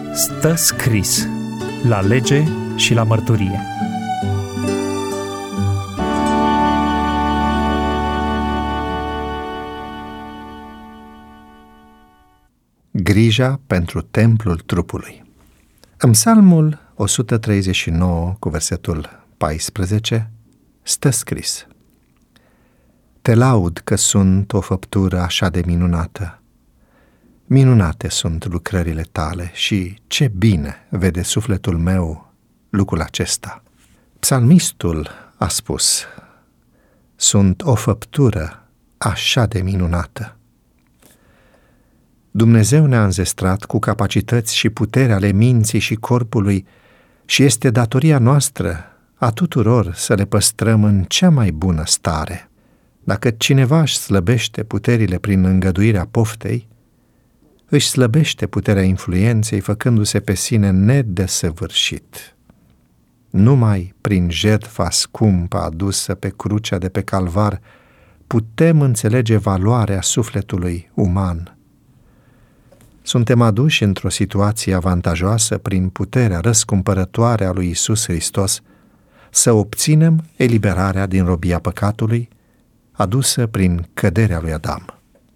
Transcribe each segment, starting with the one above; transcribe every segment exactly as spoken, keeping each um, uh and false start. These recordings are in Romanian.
Stă scris la lege și la mărturie. Grija pentru templul trupului. În Psalmul o sută treizeci și nouă, cu versetul paisprezece, stă scris: Te laud că sunt o făptură așa de minunată. Minunate sunt lucrările tale și ce bine vede sufletul meu lucrul acesta. Psalmistul a spus: Sunt o făptură așa de minunată. Dumnezeu ne-a înzestrat cu capacități și putere ale minții și corpului și este datoria noastră a tuturor să le păstrăm în cea mai bună stare. Dacă cineva își slăbește puterile prin îngăduirea poftei, își slăbește puterea influenței făcându-se pe sine nedesăvârșit. Numai prin jertfa scumpă adusă pe crucea de pe calvar putem înțelege valoarea sufletului uman. Suntem aduși într-o situație avantajoasă prin puterea răscumpărătoare a lui Iisus Hristos să obținem eliberarea din robia păcatului adusă prin căderea lui Adam.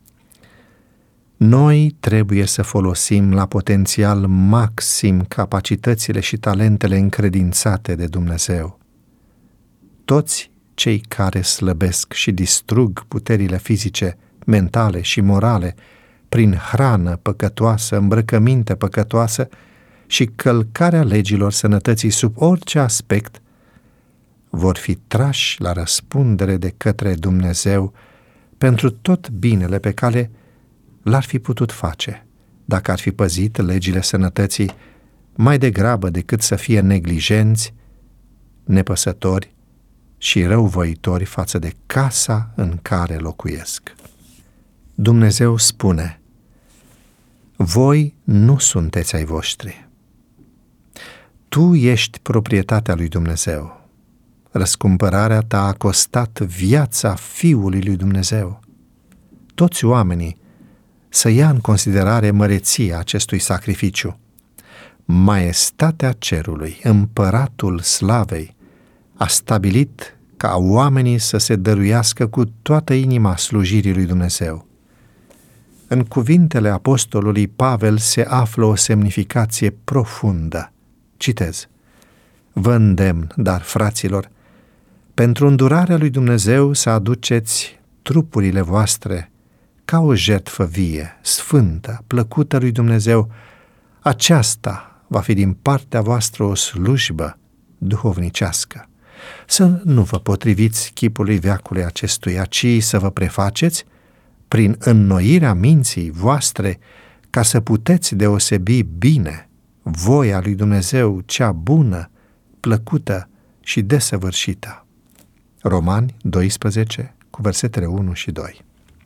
Noi trebuie să folosim la potențial maxim capacitățile și talentele încredințate de Dumnezeu. Toți cei care slăbesc și distrug puterile fizice, mentale și morale prin hrană păcătoasă, îmbrăcăminte păcătoasă și călcarea legilor sănătății sub orice aspect, vor fi trași la răspundere de către Dumnezeu pentru tot binele pe care l-ar fi putut face dacă ar fi păzit legile sănătății mai degrabă decât să fie neglijenți, nepăsători și răuvoitori față de casa în care locuiesc. Dumnezeu spune: Voi nu sunteți ai voștri. Tu ești proprietatea lui Dumnezeu. Răscumpărarea ta a costat viața Fiului lui Dumnezeu. Toți oamenii să ia în considerare măreția acestui sacrificiu. Maestatea cerului, împăratul slavei, a stabilit ca oamenii să se dăruiască cu toată inima slujirii lui Dumnezeu. În cuvintele apostolului Pavel se află o semnificație profundă. Citez: Vă îndemn, dar, fraților, pentru îndurarea lui Dumnezeu să aduceți trupurile voastre ca o jertfă vie, sfântă, plăcută lui Dumnezeu. Aceasta va fi din partea voastră o slujbă duhovnicească. Să nu vă potriviți chipului veacului acestuia, ci să vă prefaceți prin înnoirea minții voastre, ca să puteți deosebi bine voia lui Dumnezeu, cea bună, plăcută și desăvârșită. Romani doisprezece, cu versetele unu și doi.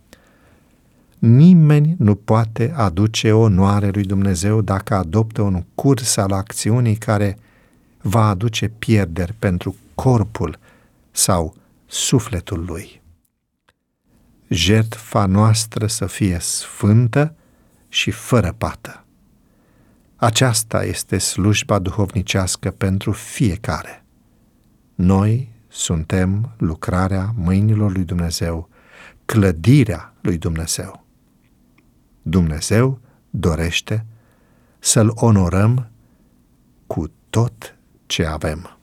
Nimeni nu poate aduce onoare lui Dumnezeu dacă adoptă un curs al acțiunii care va aduce pierderi pentru corpul sau sufletul lui. Jertfa noastră să fie sfântă și fără pată. Aceasta este slujba duhovnicească pentru fiecare. Noi suntem lucrarea mâinilor lui Dumnezeu, clădirea lui Dumnezeu. Dumnezeu dorește să-L onorăm cu tot ce avem.